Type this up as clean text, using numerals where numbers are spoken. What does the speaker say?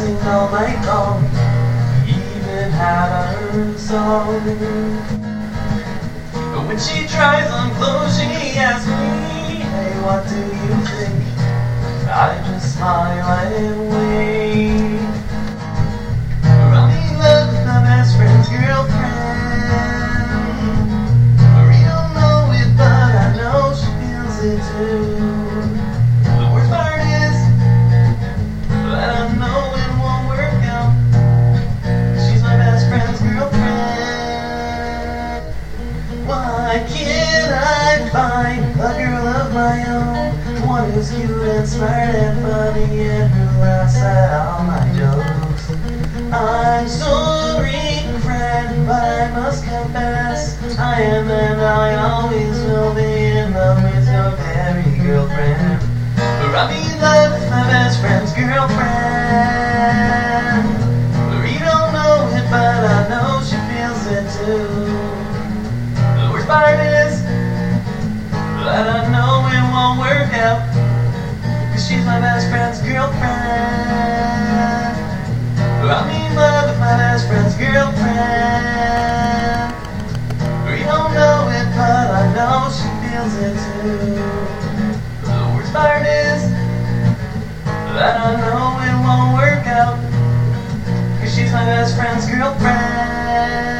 dancing all night long, even had her song. But when she tries on clothes, she asks me, hey, what do you think? I just smile and wink. I'm in love with my best friend's girlfriend. We don't know it, but I know she feels it too. The worst part is that I know it won't work out. She's my best friend's girlfriend. Why can't I find a girl of my own? One who's cute and smart and funny, and who laughs at all my jokes. I'm sorry, friend, but I must confess, I am and I always will be in love with your very girlfriend. For I'm in love with my best friend's girlfriend. For you don't know it, but I know she feels it too. The worst part is that I know it won't work out, 'cause she's my best friend's girlfriend. I'm in love with my best friend's girlfriend. We don't know it, but I know she feels it too. The worst part is that I know it won't work out, 'cause she's my best friend's girlfriend.